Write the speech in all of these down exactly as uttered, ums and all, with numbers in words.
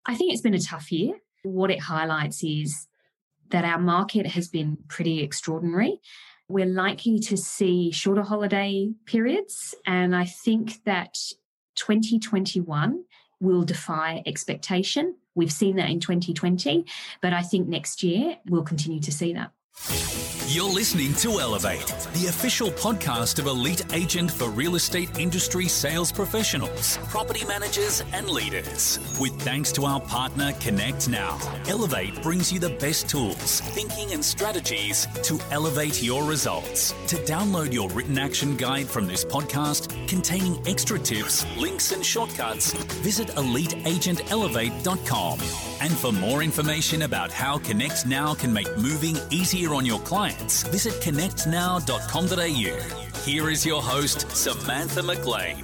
I think it's been a tough year. What it highlights is that our market has been pretty extraordinary. We're likely to see shorter holiday periods, and I think that twenty twenty-one will defy expectation. We've seen that in twenty twenty, but I think next year we'll continue to see that. You're listening to Elevate, the official podcast of Elite Agent for real estate industry sales professionals, property managers and leaders. With thanks to our partner Connect Now, Elevate brings you the best tools, thinking and strategies to elevate your results. To download your written action guide from this podcast containing extra tips, links and shortcuts, visit elite agent elevate dot com. And for more information about how Connect Now can make moving easier on your clients, visit connect now dot com dot a u. Here is your host, Samantha McLean.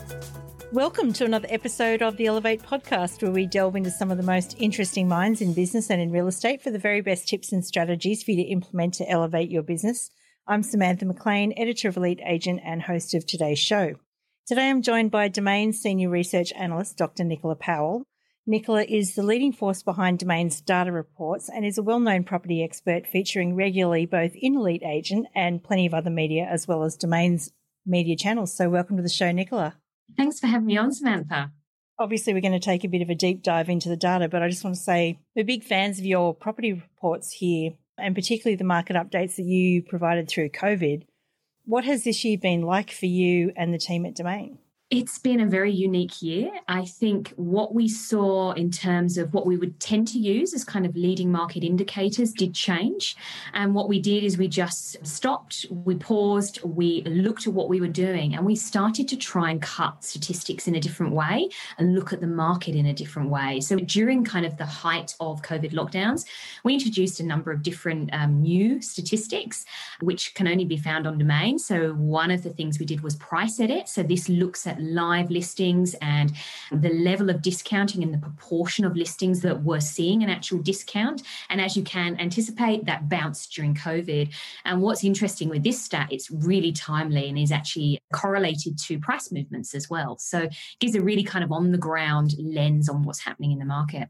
Welcome to another episode of the Elevate podcast, where we delve into some of the most interesting minds in business and in real estate for the very best tips and strategies for you to implement to elevate your business. I'm Samantha McLean, editor of Elite Agent and host of today's show. Today I'm joined by Domain Senior Research Analyst, Doctor Nicola Powell. Nicola is the leading force behind Domain's data reports and is a well-known property expert featuring regularly both in Elite Agent and plenty of other media, as well as Domain's media channels. So welcome to the show, Nicola. Thanks for having me on, Samantha. Obviously, we're going to take a bit of a deep dive into the data, but I just want to say we're big fans of your property reports here, and particularly the market updates that you provided through COVID. What has this year been like for you and the team at Domain? It's been a very unique year. I think what we saw in terms of what we would tend to use as kind of leading market indicators did change. And what we did is we just stopped, we paused, we looked at what we were doing, and we started to try and cut statistics in a different way and look at the market in a different way. So during kind of the height of COVID lockdowns, we introduced a number of different um, new statistics, which can only be found on Domain. So one of the things we did was price edit. So this looks at live listings and the level of discounting and the proportion of listings that were seeing an actual discount. And as you can anticipate, that bounced during COVID. And what's interesting with this stat, it's really timely and is actually correlated to price movements as well. So it gives a really kind of on the ground lens on what's happening in the market.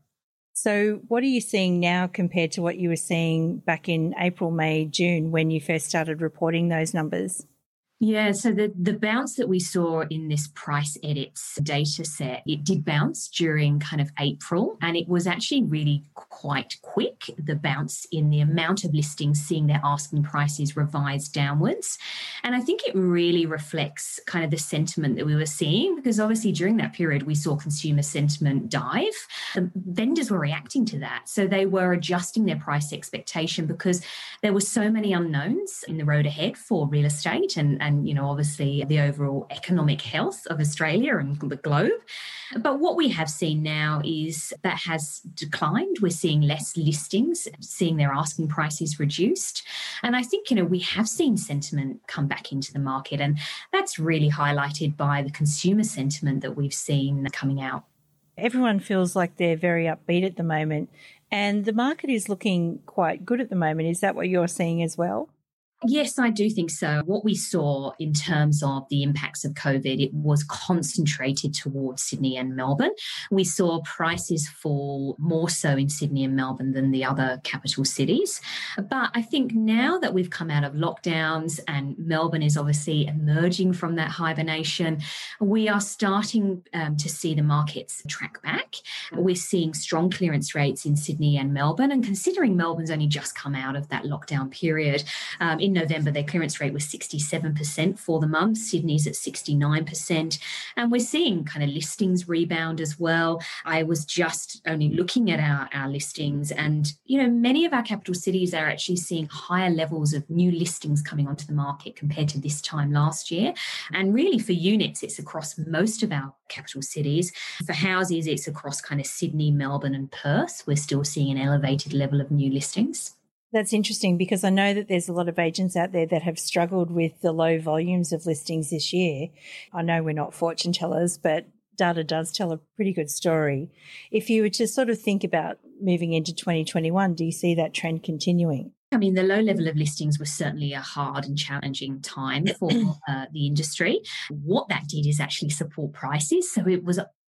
So what are you seeing now compared to what you were seeing back in April, May, June when you first started reporting those numbers? Yeah, so the, the bounce that we saw in this price edits data set, it did bounce during kind of April, and it was actually really quite quick, the bounce in the amount of listings seeing their asking prices revised downwards. And I think it really reflects kind of the sentiment that we were seeing, because obviously during that period we saw consumer sentiment dive. The vendors were reacting to that. So they were adjusting their price expectation because there were so many unknowns in the road ahead for real estate and, and and, you know, obviously the overall economic health of Australia and the globe. But what we have seen now is that has declined. We're seeing less listings, seeing their asking prices reduced. And I think, you know, we have seen sentiment come back into the market, and that's really highlighted by the consumer sentiment that we've seen coming out. Everyone feels like they're very upbeat at the moment, and the market is looking quite good at the moment. Is that what you're seeing as well? Yes, I do think so. What we saw in terms of the impacts of COVID, it was concentrated towards Sydney and Melbourne. We saw prices fall more so in Sydney and Melbourne than the other capital cities. But I think now that we've come out of lockdowns and Melbourne is obviously emerging from that hibernation, we are starting um, to see the markets track back. We're seeing strong clearance rates in Sydney and Melbourne. And considering Melbourne's only just come out of that lockdown period, um, in November, their clearance rate was sixty-seven percent for the month. Sydney's at sixty-nine percent. And we're seeing kind of listings rebound as well. I was just only looking at our, our listings, and, you know, many of our capital cities are actually seeing higher levels of new listings coming onto the market compared to this time last year. And really for units, it's across most of our capital cities. For houses, it's across kind of Sydney, Melbourne and Perth. We're still seeing an elevated level of new listings. That's interesting, because I know that there's a lot of agents out there that have struggled with the low volumes of listings this year. I know we're not fortune tellers, but data does tell a pretty good story. If you were to sort of think about moving into twenty twenty-one, do you see that trend continuing? I mean, the low level of listings was certainly a hard and challenging time for uh, the industry. What that did is actually support prices. So it was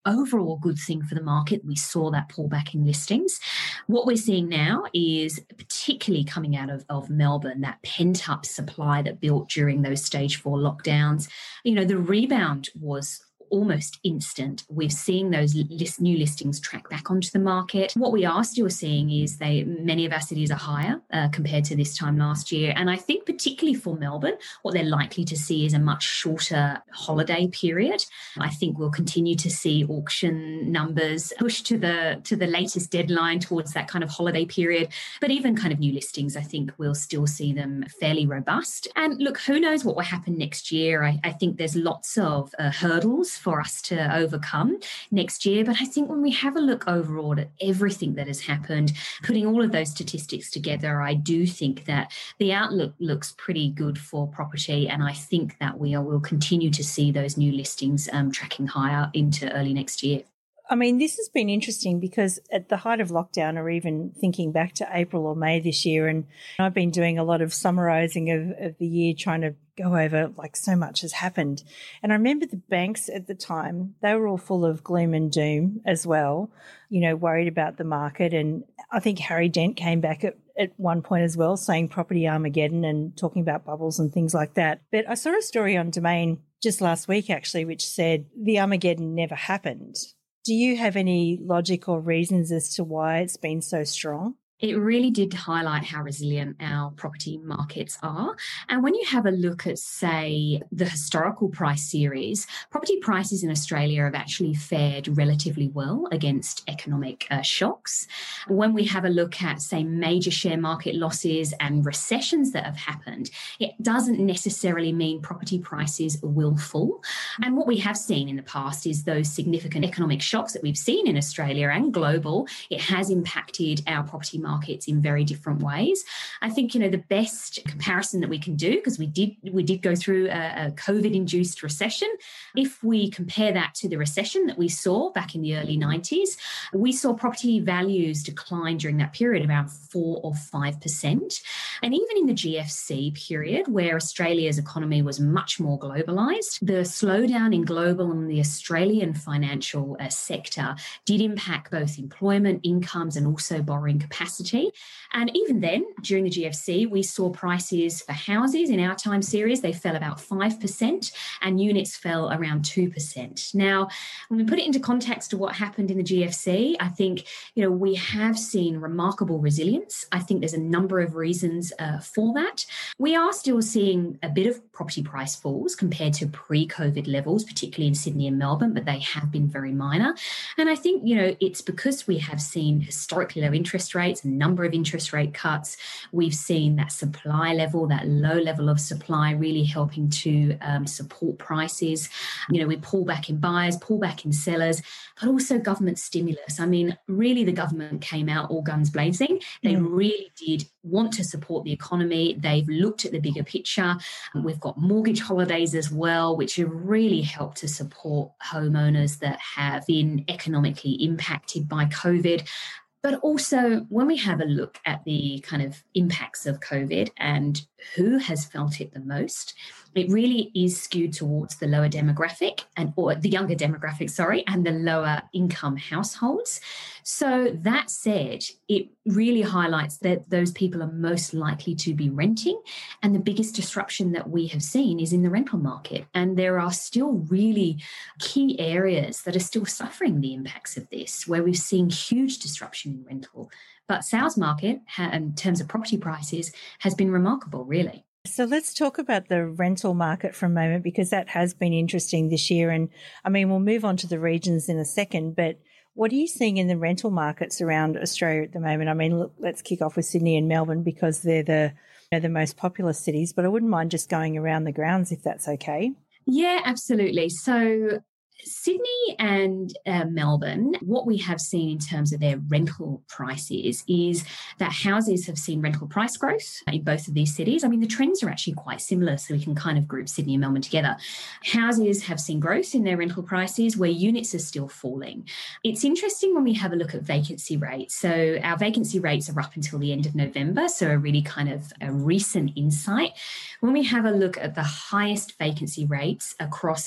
overall good thing for the market. We saw that pullback in listings. What we're seeing now is, particularly coming out of, of Melbourne, that pent-up supply that built during those stage four lockdowns. You know, the rebound was almost instant. We've seen those list, new listings track back onto the market. What we are still seeing is they many of our cities are higher uh, compared to this time last year. And I think particularly for Melbourne, what they're likely to see is a much shorter holiday period. I think we'll continue to see auction numbers push to the to the latest deadline towards that kind of holiday period. But even kind of new listings, I think we'll still see them fairly robust. And look, who knows what will happen next year? I, I think there's lots of uh, hurdles for us to overcome next year. But I think when we have a look overall at everything that has happened, putting all of those statistics together, I do think that the outlook looks pretty good for property. And I think that we will continue to see those new listings um, tracking higher into early next year. I mean, this has been interesting because at the height of lockdown, or even thinking back to April or May this year, and I've been doing a lot of summarising of, of the year, trying to go over, like, so much has happened. And I remember the banks at the time, they were all full of gloom and doom as well, you know, worried about the market. And I think Harry Dent came back at, at one point as well, saying property Armageddon and talking about bubbles and things like that. But I saw a story on Domain just last week, actually, which said the Armageddon never happened. Do you have any logic or reasons as to why it's been so strong? It really did highlight how resilient our property markets are. And when you have a look at, say, the historical price series, property prices in Australia have actually fared relatively well against economic uh, shocks. When we have a look at, say, major share market losses and recessions that have happened, it doesn't necessarily mean property prices will fall. And what we have seen in the past is those significant economic shocks that we've seen in Australia and global, it has impacted our property markets markets in very different ways. I think, you know, the best comparison that we can do, because we did we did go through a, a COVID-induced recession, if we compare that to the recession that we saw back in the early nineties, we saw property values decline during that period around four or five percent. And even in the G F C period, where Australia's economy was much more globalised, the slowdown in global and the Australian financial uh, sector did impact both employment, incomes, and also borrowing capacity. And even then, during the G F C, we saw prices for houses in our time series, they fell about five percent and units fell around two percent. Now, when we put it into context to what happened in the G F C, I think, you know, we have seen remarkable resilience. I think there's a number of reasons uh, for that. We are still seeing a bit of property price falls compared to pre-COVID levels, particularly in Sydney and Melbourne, but they have been very minor. And I think, you know, it's because we have seen historically low interest rates, a number of interest rate cuts. We've seen that supply level, that low level of supply really helping to um, support prices. You know, we pull back in buyers, pull back in sellers, but also government stimulus. I mean, really the government came out all guns blazing. They mm. really did want to support the economy. They've looked at the bigger picture. We've got mortgage holidays as well, which have really helped to support homeowners that have been economically impacted by COVID. But also, when we have a look at the kind of impacts of COVID and who has felt it the most, it really is skewed towards the lower demographic and or the younger demographic, sorry, and the lower income households. So that said, it really highlights that those people are most likely to be renting. And the biggest disruption that we have seen is in the rental market. And there are still really key areas that are still suffering the impacts of this, where we've seen huge disruption in rental. But sales market, in terms of property prices, has been remarkable, really. So let's talk about the rental market for a moment, because that has been interesting this year. And I mean, we'll move on to the regions in a second, but what are you seeing in the rental markets around Australia at the moment? I mean, look, let's kick off with Sydney and Melbourne because they're the, you know, the most populous cities, but I wouldn't mind just going around the grounds if that's okay. Yeah, absolutely. So Sydney and uh, Melbourne, what we have seen in terms of their rental prices is that houses have seen rental price growth in both of these cities. I mean, the trends are actually quite similar, so we can kind of group Sydney and Melbourne together. Houses have seen growth in their rental prices where units are still falling. It's interesting when we have a look at vacancy rates. So our vacancy rates are up until the end of November, so a really kind of a recent insight. When we have a look at the highest vacancy rates across our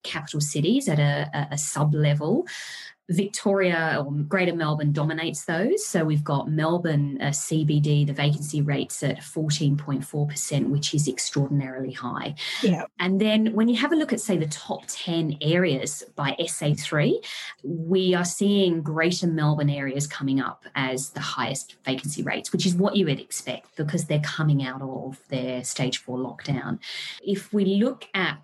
capital cities at a, a, a sub-level, Victoria or Greater Melbourne dominates those. So we've got Melbourne uh, C B D, the vacancy rates at fourteen point four percent, which is extraordinarily high. Yeah. And then when you have a look at, say, the top ten areas by S A three, we are seeing Greater Melbourne areas coming up as the highest vacancy rates, which is what you would expect because they're coming out of their stage four lockdown. If we look at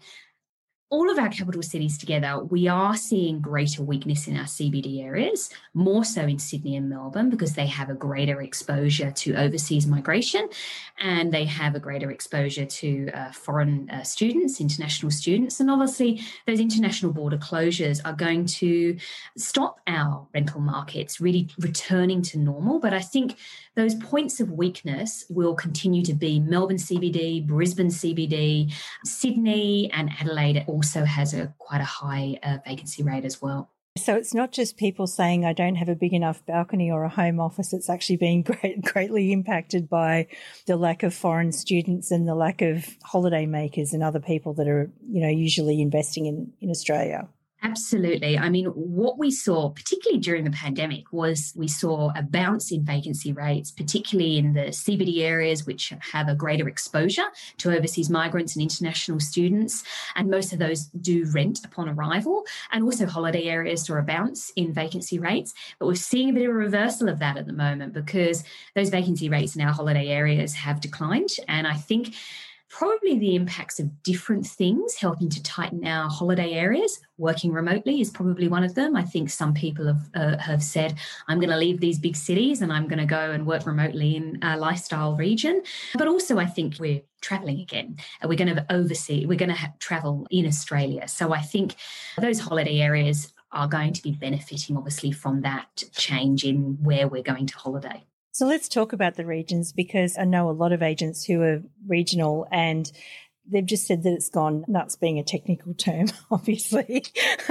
all of our capital cities together, we are seeing greater weakness in our C B D areas, more so in Sydney and Melbourne because they have a greater exposure to overseas migration and they have a greater exposure to uh, foreign uh, students, international students. And obviously, those international border closures are going to stop our rental markets really returning to normal. But I think those points of weakness will continue to be Melbourne C B D, Brisbane C B D, Sydney and Adelaide also has a quite a high uh, vacancy rate as well. So it's not just people saying, I don't have a big enough balcony or a home office. It's actually being great, greatly impacted by the lack of foreign students and the lack of holiday makers and other people that are, you know, usually investing in, in Australia. Absolutely. I mean, what we saw, particularly during the pandemic, was we saw a bounce in vacancy rates, particularly in the C B D areas, which have a greater exposure to overseas migrants and international students. And most of those do rent upon arrival, and also holiday areas saw a bounce in vacancy rates. But we're seeing a bit of a reversal of that at the moment because those vacancy rates in our holiday areas have declined. And I think probably the impacts of different things helping to tighten our holiday areas. Working remotely is probably one of them. I think some people have uh, have said, I'm going to leave these big cities and I'm going to go and work remotely in a lifestyle region. But also I think we're travelling again. We're going to oversee, we're going to have travel in Australia. So I think those holiday areas are going to be benefiting obviously from that change in where we're going to holiday. So let's talk about the regions because I know a lot of agents who are regional and they've just said that it's gone nuts being a technical term, obviously,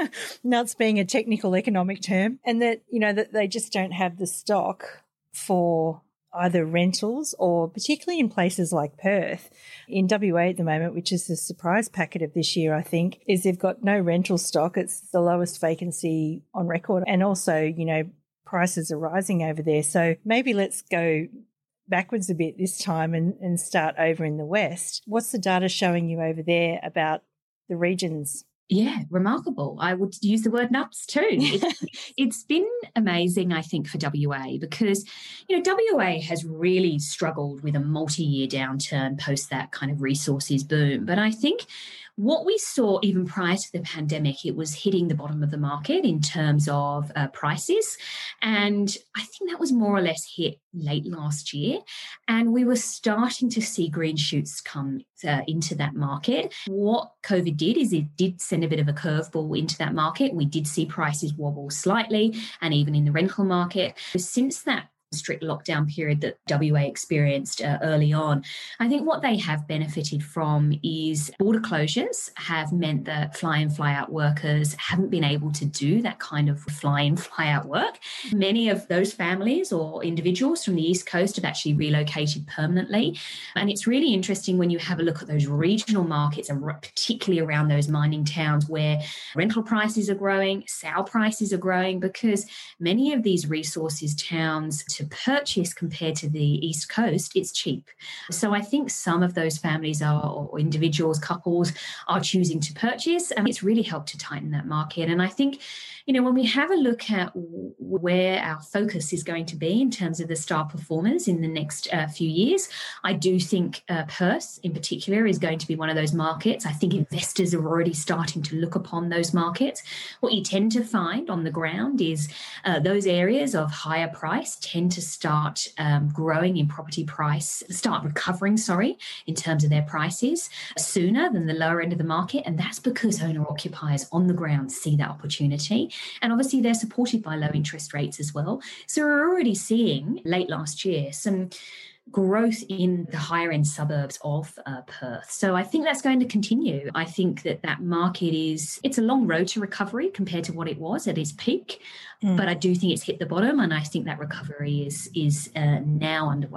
nuts being a technical economic term, and that, you know, that they just don't have the stock for either rentals or particularly in places like Perth. In W A at the moment, which is the surprise packet of this year, I think, is they've got no rental stock. It's the lowest vacancy on record. And also, you know, prices are rising over there. So maybe let's go backwards a bit this time and, and start over in the West. What's the data showing you over there about the regions? Yeah, remarkable. I would use the word nuts too. It's, it's been amazing, I think, for W A because, you know, W A has really struggled with a multi-year downturn post that kind of resources boom. But I think what we saw even prior to the pandemic, it was hitting the bottom of the market in terms of uh, prices. And I think that was more or less hit late last year. And we were starting to see green shoots come uh, into that market. What COVID did is it did send a bit of a curveball into that market. We did see prices wobble slightly, and even in the rental market. Since that strict lockdown period that W A experienced uh, early on, I think what they have benefited from is border closures have meant that fly-in, fly-out workers haven't been able to do that kind of fly-in, fly-out work. Many of those families or individuals from the East Coast have actually relocated permanently. And it's really interesting when you have a look at those regional markets, and particularly around those mining towns where rental prices are growing, sale prices are growing, because many of these resources towns to purchase compared to the East Coast, it's cheap. So I think some of those families are, or individuals, couples are choosing to purchase, and it's really helped to tighten that market. And I think, you know, when we have a look at where our focus is going to be in terms of the star performers in the next uh, few years, I do think uh, Perth in particular is going to be one of those markets. I think investors are already starting to look upon those markets. What you tend to find on the ground is uh, those areas of higher price tend to start um, growing in property price, start recovering, sorry, in terms of their prices sooner than the lower end of the market. And that's because owner-occupiers on the ground see that opportunity. And obviously they're supported by low interest rates as well. So we're already seeing late last year some growth in the higher end suburbs of uh, Perth. So I think that's going to continue. I think that that market is, it's a long road to recovery compared to what it was at its peak, mm. but I do think it's hit the bottom, and I think that recovery is, is uh, now underway.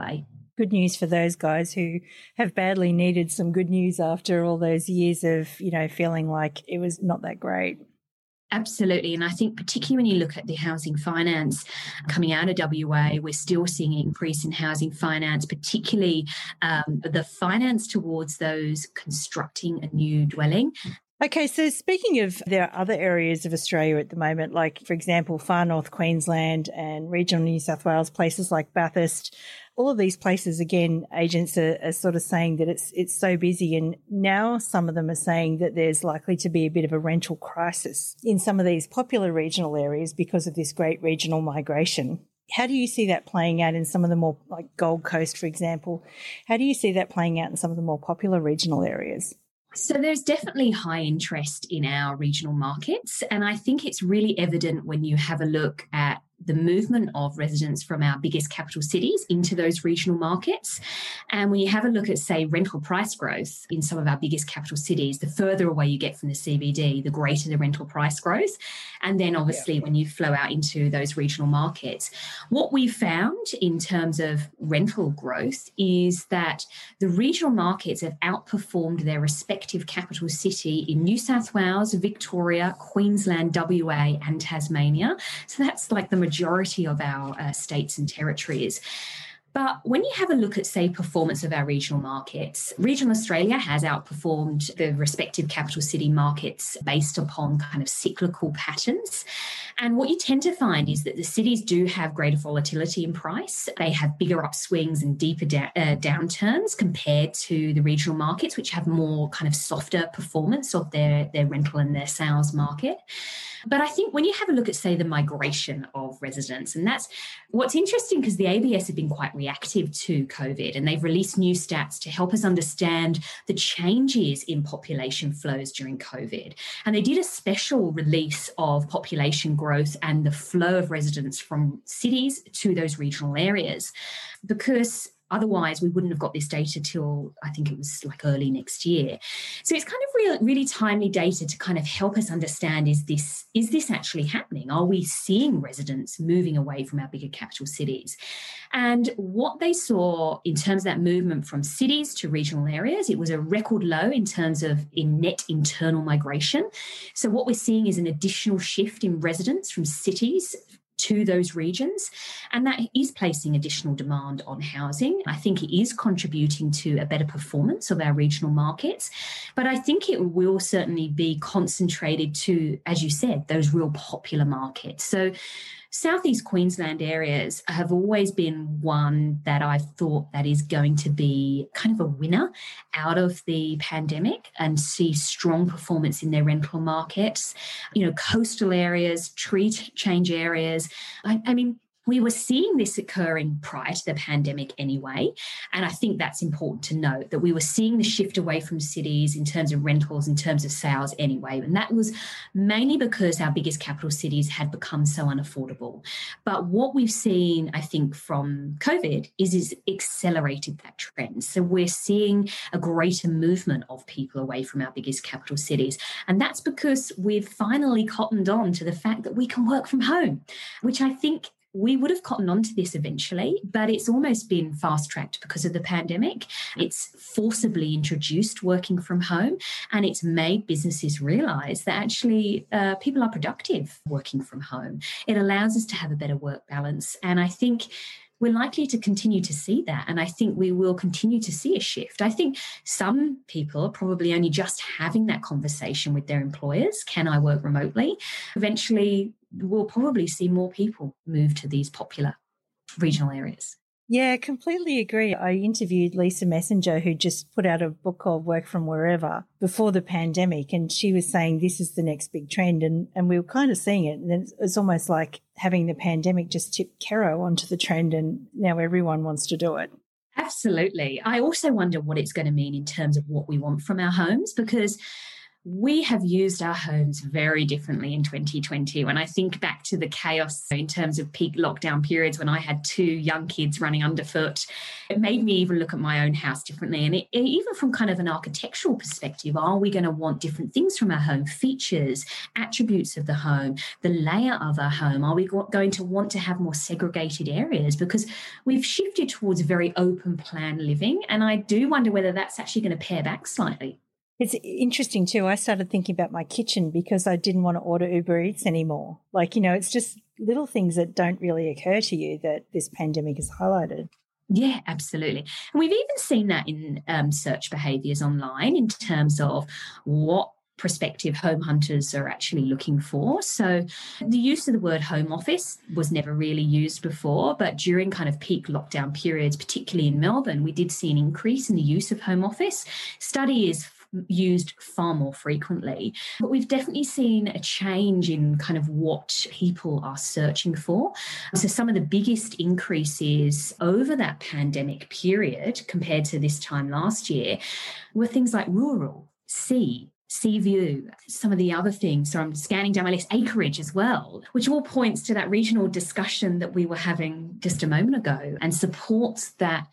Good news for those guys who have badly needed some good news after all those years of, you know, feeling like it was not that great. Absolutely. And I think particularly when you look at the housing finance coming out of W A, we're still seeing an increase in housing finance, particularly um, the finance towards those constructing a new dwelling. Okay, so speaking of, there are other areas of Australia at the moment, like, for example, far north Queensland and regional New South Wales, places like Bathurst. All of these places, again, agents are, are sort of saying that it's it's so busy, and now some of them are saying that there's likely to be a bit of a rental crisis in some of these popular regional areas because of this great regional migration. How do you see that playing out in some of the more, like Gold Coast, for example? How do you see that playing out in some of the more popular regional areas? So there's definitely high interest in our regional markets, and I think it's really evident when you have a look at the movement of residents from our biggest capital cities into those regional markets. And when you have a look at, say, rental price growth in some of our biggest capital cities, the further away you get from the C B D, the greater the rental price growth. And then obviously yeah. when you flow out into those regional markets, what we found in terms of rental growth is that the regional markets have outperformed their respective capital city in New South Wales, Victoria, Queensland, W A and Tasmania. So that's like the majority of our uh, states and territories. But when you have a look at, say, performance of our regional markets, regional Australia has outperformed the respective capital city markets based upon kind of cyclical patterns. And what you tend to find is that the cities do have greater volatility in price. They have bigger upswings and deeper da- uh, downturns compared to the regional markets, which have more kind of softer performance of their, their rental and their sales market. But I think when you have a look at, say, the migration of residents, and that's what's interesting because the A B S have been quite reactive to COVID, and they've released new stats to help us understand the changes in population flows during COVID. And they did a special release of population growth and the flow of residents from cities to those regional areas, because otherwise we wouldn't have got this data till I think it was like early next year. So it's kind of real, really timely data to kind of help us understand, is this, is this actually happening? Are we seeing residents moving away from our bigger capital cities? And what they saw in terms of that movement from cities to regional areas, it was a record low in terms of in net internal migration. So what we're seeing is an additional shift in residents from cities to those regions, and that is placing additional demand on housing. I think it is contributing to a better performance of our regional markets, but I think it will certainly be concentrated to, as you said, those real popular markets. So Southeast Queensland areas have always been one that I've thought that is going to be kind of a winner out of the pandemic and see strong performance in their rental markets. You know, coastal areas, tree change areas. I, I mean, we were seeing this occurring prior to the pandemic anyway, and I think that's important to note, that we were seeing the shift away from cities in terms of rentals, in terms of sales anyway, and that was mainly because our biggest capital cities had become so unaffordable. But what we've seen, I think, from COVID is, is accelerated that trend. So we're seeing a greater movement of people away from our biggest capital cities, and that's because we've finally cottoned on to the fact that we can work from home, which I think we would have cottoned on to this eventually, but it's almost been fast-tracked because of the pandemic. It's forcibly introduced working from home, and it's made businesses realise that actually uh, people are productive working from home. It allows us to have a better work balance, and I think we're likely to continue to see that, and I think we will continue to see a shift. I think some people are probably only just having that conversation with their employers. Can I work remotely? Eventually, we'll probably see more people move to these popular regional areas. Yeah, completely agree. I interviewed Lisa Messenger, who just put out a book called Work From Wherever before the pandemic, and she was saying this is the next big trend, and, and we were kind of seeing it. And it's, it's almost like having the pandemic just tip Kero onto the trend, and now everyone wants to do it. Absolutely. I also wonder what it's going to mean in terms of what we want from our homes, because we have used our homes very differently in twenty twenty. When I think back to the chaos in terms of peak lockdown periods when I had two young kids running underfoot, it made me even look at my own house differently. And it, even from kind of an architectural perspective, are we going to want different things from our home? Features, attributes of the home, the layout of our home. Are we going to want to have more segregated areas? Because we've shifted towards very open plan living. And I do wonder whether that's actually going to pare back slightly. It's interesting too. I started thinking about my kitchen because I didn't want to order Uber Eats anymore. Like, you know, it's just little things that don't really occur to you that this pandemic has highlighted. Yeah, absolutely. And we've even seen that in um, search behaviours online in terms of what prospective home hunters are actually looking for. So the use of the word home office was never really used before, but during kind of peak lockdown periods, particularly in Melbourne, we did see an increase in the use of home office. Study is used far more frequently. But we've definitely seen a change in kind of what people are searching for. So some of the biggest increases over that pandemic period compared to this time last year were things like rural, sea, sea view, some of the other things. So I'm scanning down my list, acreage as well, which all points to that regional discussion that we were having just a moment ago and supports that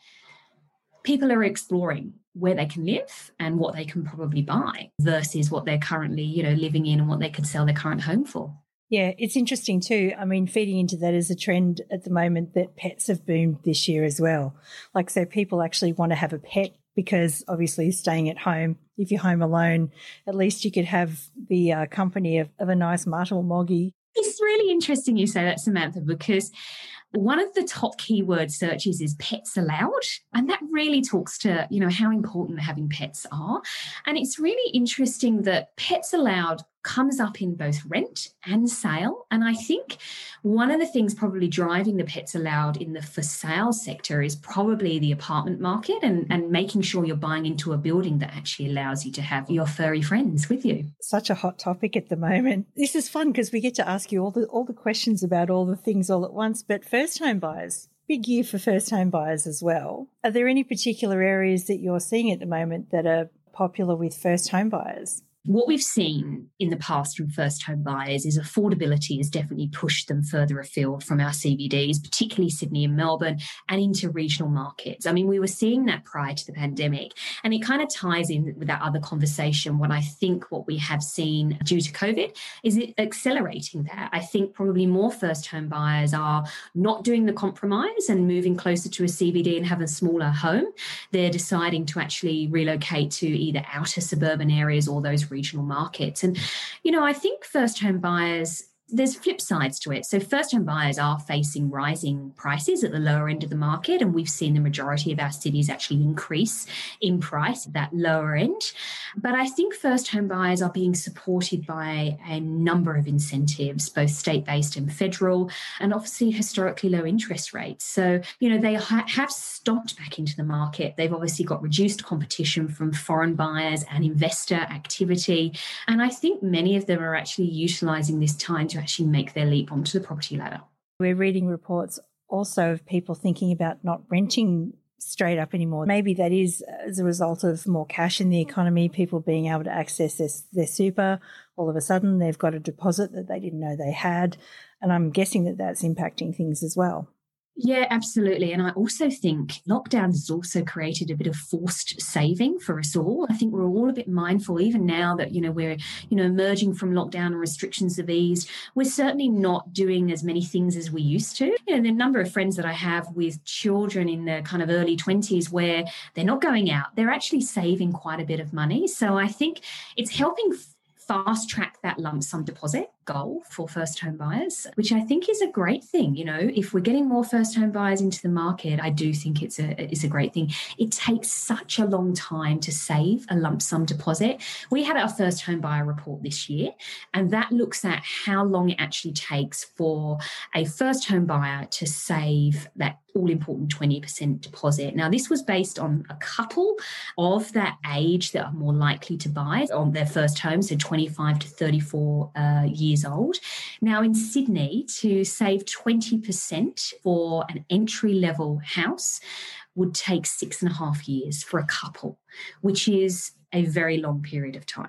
people are exploring where they can live and what they can probably buy versus what they're currently, you know, living in and what they could sell their current home for. Yeah, it's interesting too. I mean, feeding into that is a trend at the moment that pets have boomed this year as well. Like, so people actually want to have a pet because obviously staying at home, if you're home alone, at least you could have the uh, company of, of a nice mutt or moggy. It's really interesting you say that, Samantha, because one of the top keyword searches is pets allowed. And that really talks to, you know, how important having pets are. And it's really interesting that pets allowed comes up in both rent and sale. And I think one of the things probably driving the pets allowed in the for sale sector is probably the apartment market and, and making sure you're buying into a building that actually allows you to have your furry friends with you. Such a hot topic at the moment. This is fun because we get to ask you all the all the questions about all the things all at once. But first home buyers, big year for first home buyers as well. Are there any particular areas that you're seeing at the moment that are popular with first home buyers? What we've seen in the past from first home buyers is affordability has definitely pushed them further afield from our C B Ds, particularly Sydney and Melbourne, and into regional markets. I mean, we were seeing that prior to the pandemic, and it kind of ties in with that other conversation. What I think what we have seen due to COVID is it accelerating that. I think probably more first home buyers are not doing the compromise and moving closer to a C B D and have a smaller home. They're deciding to actually relocate to either outer suburban areas or those regional markets. And, you know, I think first home buyers, there's flip sides to it. So first home buyers are facing rising prices at the lower end of the market, and we've seen the majority of our cities actually increase in price at that lower end. But I think first home buyers are being supported by a number of incentives, both state-based and federal, and obviously historically low interest rates. So, you know, they ha- have stomped back into the market. They've obviously got reduced competition from foreign buyers and investor activity. And I think many of them are actually utilising this time to actually make their leap onto the property ladder. We're reading reports also of people thinking about not renting straight up anymore. Maybe that is as a result of more cash in the economy, people being able to access their, their super. All of a sudden, they've got a deposit that they didn't know they had. And I'm guessing that that's impacting things as well. Yeah, absolutely. And I also think lockdown has also created a bit of forced saving for us all. I think we're all a bit mindful, even now that, you know, we're, you know, emerging from lockdown and restrictions have eased. We're certainly not doing as many things as we used to. You know, the number of friends that I have with children in their kind of early twenties where they're not going out, they're actually saving quite a bit of money. So I think it's helping fast track that lump sum deposit goal for first home buyers, which I think is a great thing. You know, if we're getting more first home buyers into the market, I do think it's a it's a great thing. It takes such a long time to save a lump sum deposit. We had our first home buyer report this year, and that looks at how long it actually takes for a first home buyer to save that all-important twenty percent deposit. Now, this was based on a couple of that age that are more likely to buy on their first home, so twenty-five to thirty-four uh, years old. Now, in Sydney, to save twenty percent for an entry-level house would take six and a half years for a couple, which is a very long period of time.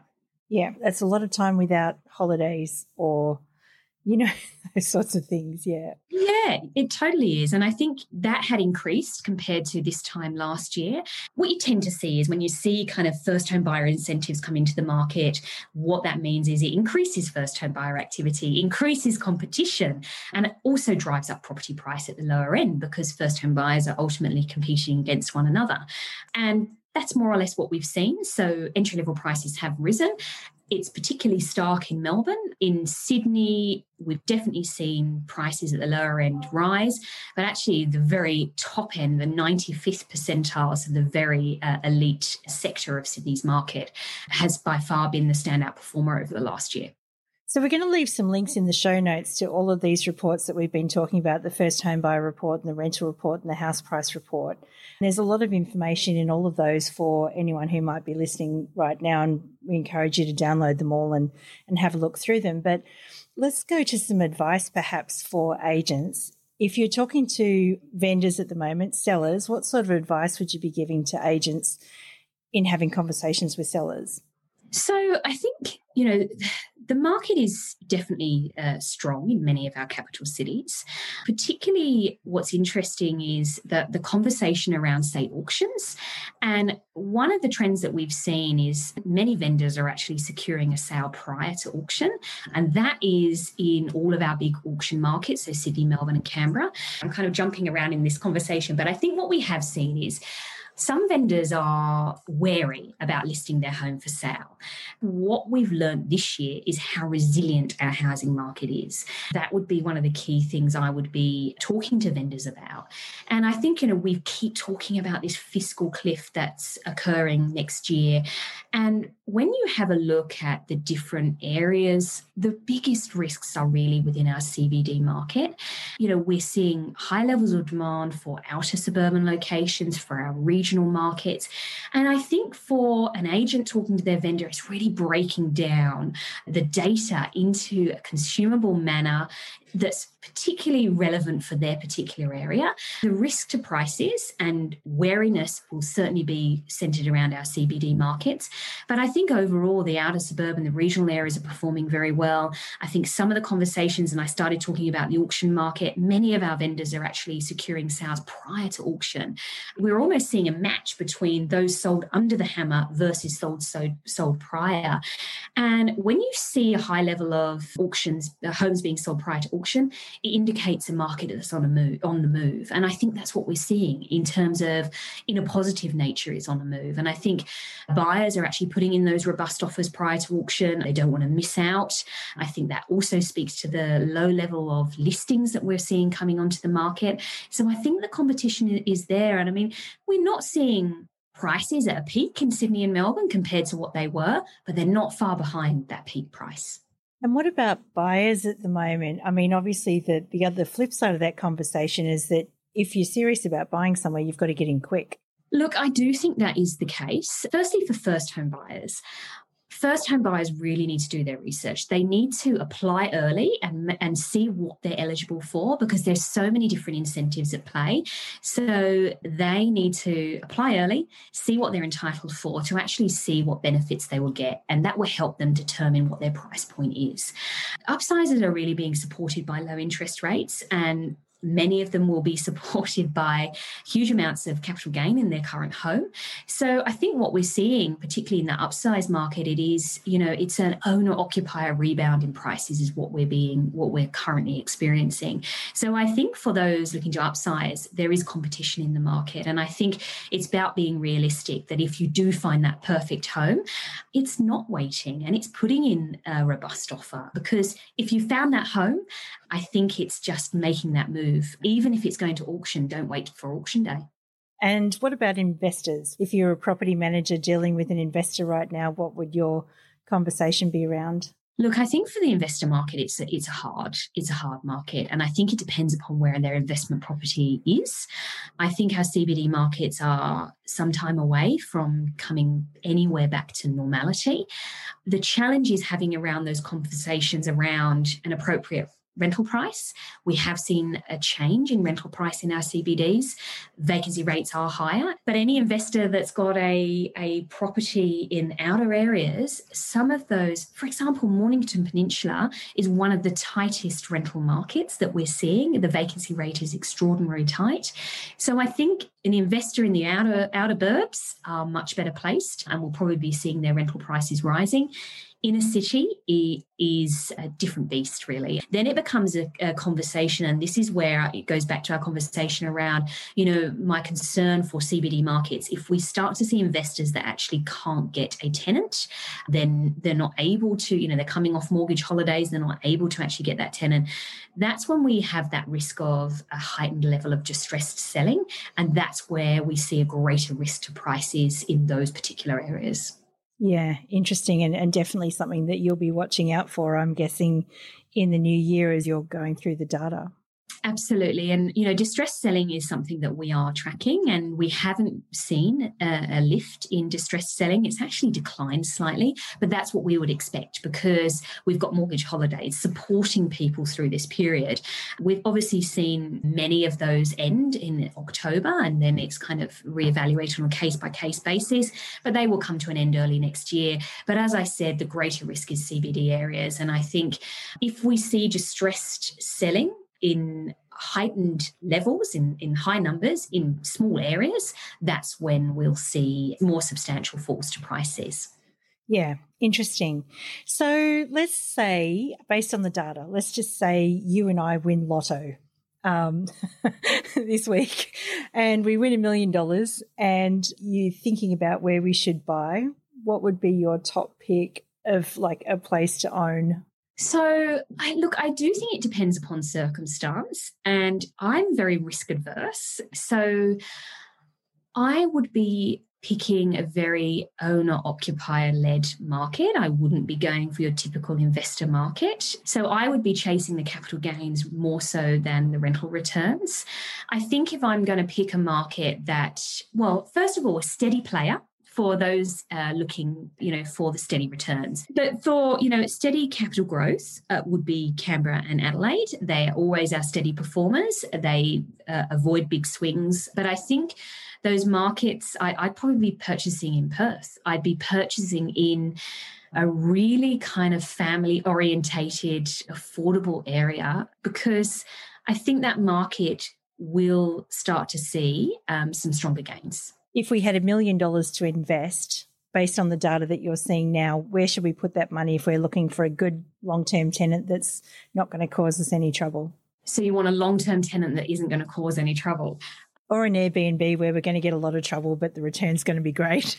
Yeah, that's a lot of time without holidays or, you know, those sorts of things. Yeah. Yeah, it totally is. And I think that had increased compared to this time last year. What you tend to see is when you see kind of first home buyer incentives come into the market, what that means is it increases first home buyer activity, increases competition, and it also drives up property price at the lower end because first home buyers are ultimately competing against one another. And that's more or less what we've seen. So entry-level prices have risen. It's particularly stark in Melbourne. In Sydney, we've definitely seen prices at the lower end rise, but actually the very top end, the ninety-fifth percentiles of the very uh, elite sector of Sydney's market has by far been the standout performer over the last year. So we're going to leave some links in the show notes to all of these reports that we've been talking about, the first home buyer report and the rental report and the house price report. And there's a lot of information in all of those for anyone who might be listening right now, and we encourage you to download them all and, and have a look through them. But let's go to some advice perhaps for agents. If you're talking to vendors at the moment, sellers, what sort of advice would you be giving to agents in having conversations with sellers? So I think, you know, the market is definitely uh, strong in many of our capital cities. Particularly what's interesting is that the conversation around, say, auctions. And one of the trends that we've seen is many vendors are actually securing a sale prior to auction. And that is in all of our big auction markets, so Sydney, Melbourne and Canberra. I'm kind of jumping around in this conversation, but I think what we have seen is some vendors are wary about listing their home for sale. What we've learned this year is how resilient our housing market is. That would be one of the key things I would be talking to vendors about. And I think, you know, we keep talking about this fiscal cliff that's occurring next year. And when you have a look at the different areas, the biggest risks are really within our C B D market. You know, we're seeing high levels of demand for outer suburban locations, for our regional markets. And I think for an agent talking to their vendor, it's really breaking down the data into a consumable manner that's particularly relevant for their particular area. The risk to prices and wariness will certainly be centred around our C B D markets. But I think overall, the outer suburban, the regional areas are performing very well. I think some of the conversations, and I started talking about the auction market, many of our vendors are actually securing sales prior to auction. We're almost seeing a match between those sold under the hammer versus sold sold, sold prior. And when you see a high level of auctions, uh, homes being sold prior to auction, it indicates a market that's on a move, on the move. And I think that's what we're seeing in terms of, in a positive nature, is on the move. And I think buyers are actually putting in those robust offers prior to auction. They don't want to miss out. I think that also speaks to the low level of listings that we're seeing coming onto the market. So I think the competition is there. And I mean, we're not seeing prices at a peak in Sydney and Melbourne compared to what they were, but they're not far behind that peak price. And what about buyers at the moment? I mean, obviously the, the other flip side of that conversation is that if you're serious about buying somewhere, you've got to get in quick. Look, I do think that is the case. Firstly, for first home buyers. First home buyers really need to do their research. They need to apply early and, and see what they're eligible for, because there's so many different incentives at play. So they need to apply early, see what they're entitled for, to actually see what benefits they will get. And that will help them determine what their price point is. Upsizers are really being supported by low interest rates, and many of them will be supported by huge amounts of capital gain in their current home. So I think what we're seeing, particularly in the upsize market, it is, you know, it's an owner-occupier rebound in prices is what we're being, what we're currently experiencing. So I think for those looking to upsize, there is competition in the market. And I think it's about being realistic that if you do find that perfect home, it's not waiting and it's putting in a robust offer. Because if you found that home, I think it's just making that move. Even if it's going to auction, don't wait for auction day. And what about investors? If you're a property manager dealing with an investor right now, what would your conversation be around? Look, I think for the investor market, it's a, it's a hard, it's a hard market. And I think it depends upon where their investment property is. I think our C B D markets are some time away from coming anywhere back to normality. The challenge is having around those conversations around an appropriate rental price. We have seen a change in rental price in our C B Ds. Vacancy rates are higher, but any investor that's got a, a property in outer areas, some of those, for example, Mornington Peninsula is one of the tightest rental markets that we're seeing. The vacancy rate is extraordinarily tight. So I think an investor in the outer, outer burbs are much better placed and will probably be seeing their rental prices rising. Inner city is a different beast, really. Then it becomes a, a conversation, and this is where it goes back to our conversation around, you know, my concern for C B D markets. If we start to see investors that actually can't get a tenant, then they're not able to, you know, they're coming off mortgage holidays, they're not able to actually get that tenant. That's when we have that risk of a heightened level of distressed selling, and that's where we see a greater risk to prices in those particular areas. Yeah, interesting, and, and definitely something that you'll be watching out for, I'm guessing, in the new year as you're going through the data. Absolutely. And, you know, distressed selling is something that we are tracking, and we haven't seen a, a lift in distressed selling. It's actually declined slightly, but that's what we would expect because we've got mortgage holidays supporting people through this period. We've obviously seen many of those end in October, and then it's kind of reevaluated on a case-by-case basis, but they will come to an end early next year. But as I said, the greater risk is C B D areas. And I think if we see distressed selling in heightened levels, in, in high numbers, in small areas, that's when we'll see more substantial falls to prices. Yeah, interesting. So let's say, based on the data, let's just say you and I win lotto um, this week and we win a million dollars and you're thinking about where we should buy. What would be your top pick of like a place to own? So, I, look, I do think it depends upon circumstance, and I'm very risk adverse. So I would be picking a very owner-occupier-led market. I wouldn't be going for your typical investor market. So I would be chasing the capital gains more so than the rental returns. I think if I'm going to pick a market that, well, first of all, a steady player, for those uh, looking, you know, for the steady returns. But for, you know, steady capital growth uh, would be Canberra and Adelaide. They are always our steady performers. They uh, avoid big swings. But I think those markets, I, I'd probably be purchasing in Perth. I'd be purchasing in a really kind of family-orientated, affordable area, because I think that market will start to see um, some stronger gains. If we had a million dollars to invest, based on the data that you're seeing now, where should we put that money if we're looking for a good long-term tenant that's not going to cause us any trouble? So you want a long-term tenant that isn't going to cause any trouble? Or an Airbnb where we're going to get a lot of trouble, but the return's going to be great.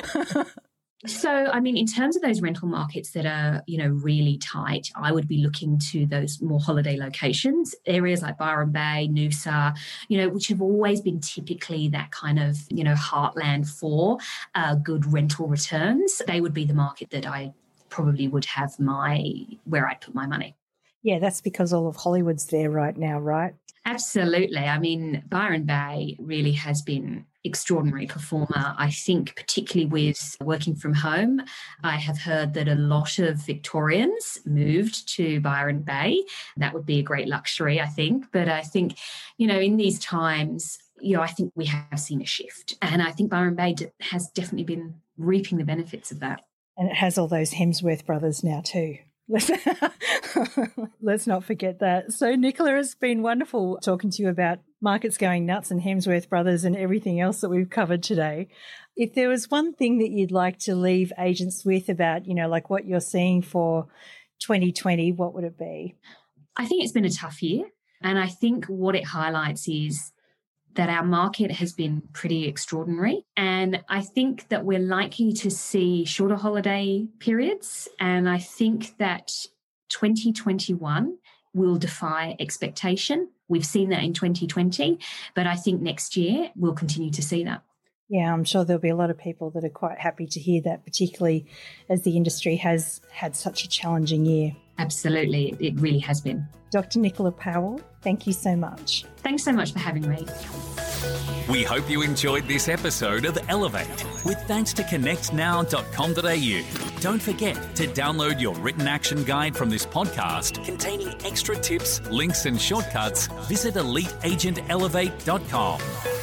So, I mean, in terms of those rental markets that are, you know, really tight, I would be looking to those more holiday locations, areas like Byron Bay, Noosa, you know, which have always been typically that kind of, you know, heartland for uh, good rental returns. They would be the market that I probably would have my, where I'd put my money. Yeah, that's because all of Hollywood's there right now, right? Absolutely. I mean, Byron Bay really has been extraordinary performer. I think particularly with working from home, I have heard that a lot of Victorians moved to Byron Bay. That would be a great luxury, I think. But I think, you know, in these times, you know, I think we have seen a shift. And I think Byron Bay has definitely been reaping the benefits of that. And it has all those Hemsworth brothers now too. Let's, let's not forget that. So, Nicola, it's been wonderful talking to you about markets going nuts and Hemsworth brothers and everything else that we've covered today. If there was one thing that you'd like to leave agents with about, you know, like what you're seeing for twenty twenty, what would it be? I think it's been a tough year. And I think what it highlights is that our market has been pretty extraordinary. And I think that we're likely to see shorter holiday periods. And I think that twenty twenty-one will defy expectation. We've seen that in twenty twenty, but I think next year we'll continue to see that. Yeah, I'm sure there'll be a lot of people that are quite happy to hear that, particularly as the industry has had such a challenging year. Absolutely. It really has been. Doctor Nicola Powell, thank you so much. Thanks so much for having me. We hope you enjoyed this episode of Elevate with thanks to connect now dot com dot a u. Don't forget to download your written action guide from this podcast containing extra tips, links and shortcuts. Visit elite agent elevate dot com.